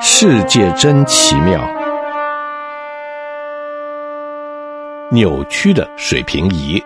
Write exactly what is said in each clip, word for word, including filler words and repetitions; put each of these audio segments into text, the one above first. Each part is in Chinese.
世界真奇妙，扭曲的水平仪。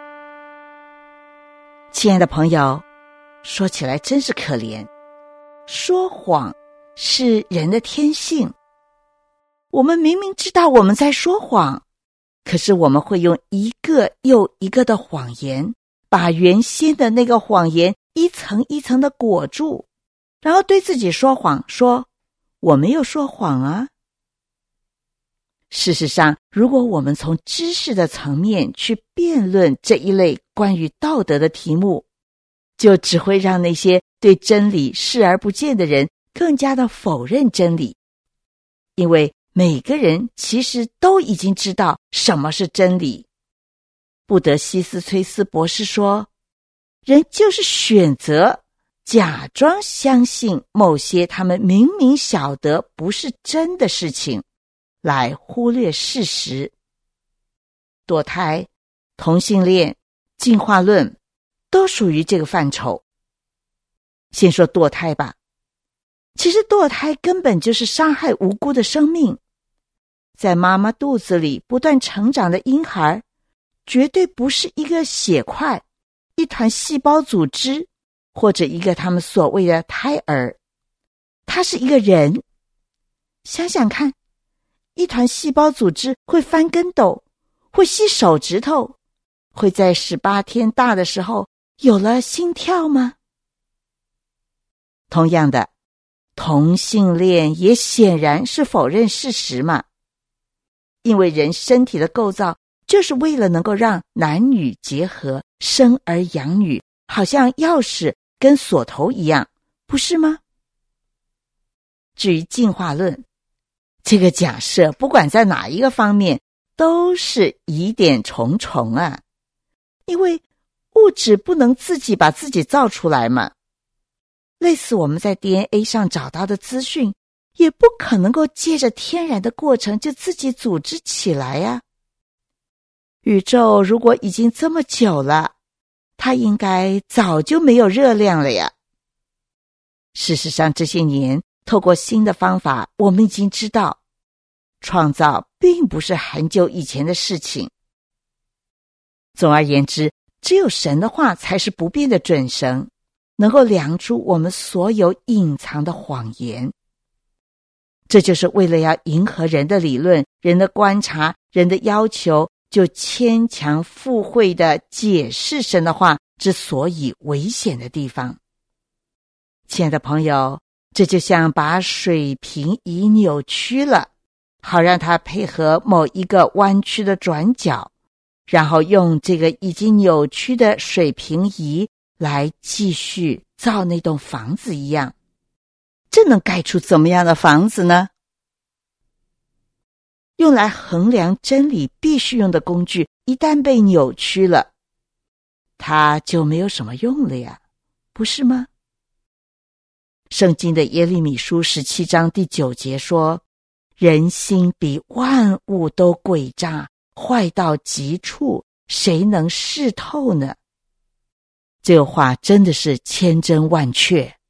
亲爱的朋友，说起来真是可怜，说谎是人的天性。我们明明知道我们在说谎，可是我们会用一个又一个的谎言，把原先的那个谎言一层一层的裹住，然后对自己说谎，说我没有说谎啊。事实上，如果我们从知识的层面去辩论这一类关于道德的题目，就只会让那些对真理视而不见的人更加的否认真理。因为每个人其实都已经知道什么是真理。布德西斯崔斯博士说，人就是选择假装相信某些他们明明晓得不是真的事情，来忽略事实。堕胎、同性恋、进化论都属于这个范畴。先说堕胎吧，其实堕胎根本就是伤害无辜的生命。在妈妈肚子里不断成长的婴孩，绝对不是一个血块、一团细胞组织，或者一个他们所谓的胎儿，他是一个人。想想看，一团细胞组织会翻跟斗，会吸手指头，会在十八天大的时候有了心跳吗？同样的，同性恋也显然是否认事实嘛，因为人身体的构造就是为了能够让男女结合，生儿养女，好像钥匙跟锁头一样，不是吗？至于进化论，这个假设不管在哪一个方面都是疑点重重啊，因为物质不能自己把自己造出来嘛。类似我们在 D N A 上找到的资讯，也不可能够借着天然的过程就自己组织起来呀。宇宙如果已经这么久了，它应该早就没有热量了呀。事实上，这些年透过新的方法，我们已经知道，创造并不是很久以前的事情。总而言之，只有神的话才是不变的准绳，能够量出我们所有隐藏的谎言。这就是为了要迎合人的理论、人的观察、人的要求，就牵强附会的解释神的话之所以危险的地方。亲爱的朋友，这就像把水平仪扭曲了，好让它配合某一个弯曲的转角，然后用这个已经扭曲的水平仪来继续造那栋房子一样。这能盖出怎么样的房子呢？用来衡量真理必须用的工具一旦被扭曲了，它就没有什么用了呀，不是吗？圣经的耶利米书十七章第九节说，人心比万物都诡诈，坏到极处，谁能识透呢？这话真的是千真万确。